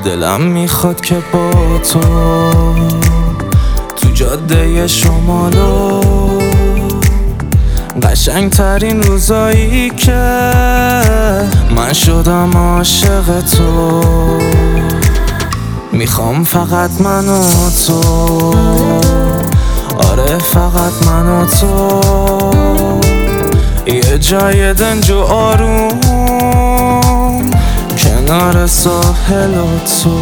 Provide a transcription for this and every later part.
دلم میخواد که با تو جاده شمالو قشنگ ترین روزایی که من شدم عاشق تو. میخوام فقط من و تو، آره فقط من و تو، یه جای دنج و آروم کنار ساحل و تو.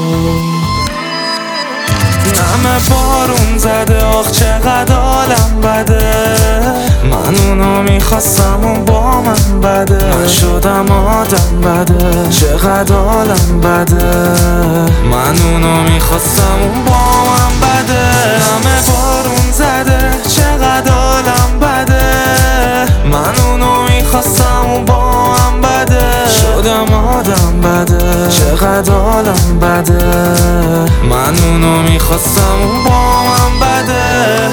نم بارون زده آخ چقدر حالم بده، من اونو میخواستم و با من بده، من شدم آدم بده چقدر حالم بده، من اونو میخواستم و با من بده. نم بارون زده چقدر حالم بده، من اونو میخواستم و با من بده، شدم آدم بده چقدر حالم بده، من اونو میخواستم و با من بده.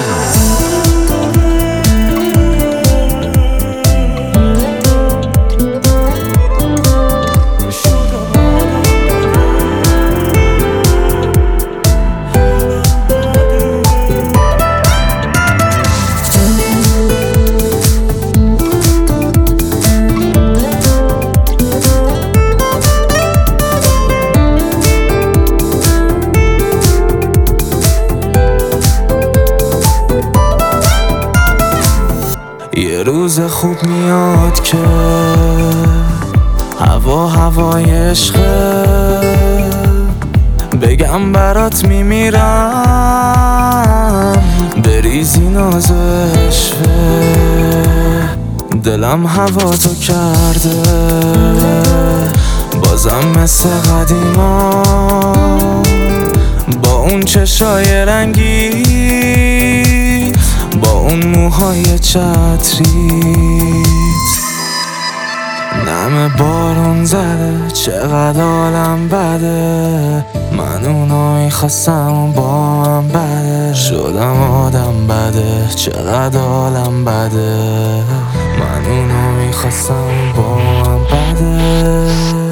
یه روز خوب میاد که هوای عشقه، بگم برات میمیرم بریزی ناز عشقه. دلم هوا تو کرده بازم مثل قدیما، با اون چشای رنگی، با اون موهای چتریت. نم بارون زده چقدر حالم بده، من اونو میخواستم با من بده، شدم آدم بده چقدر حالم بده، من اونو میخواستم با من بده.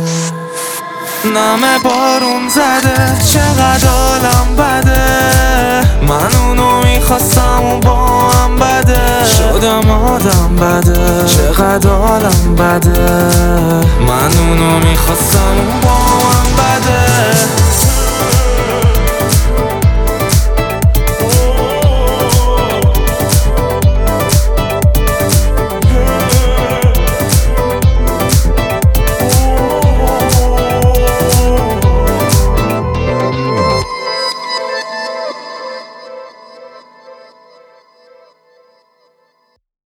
نم بارون زده چقدر حالم بده، من اونو میخواستم و با من بده، شدم آدم بده چقدر حالم بده، من اونو میخواستم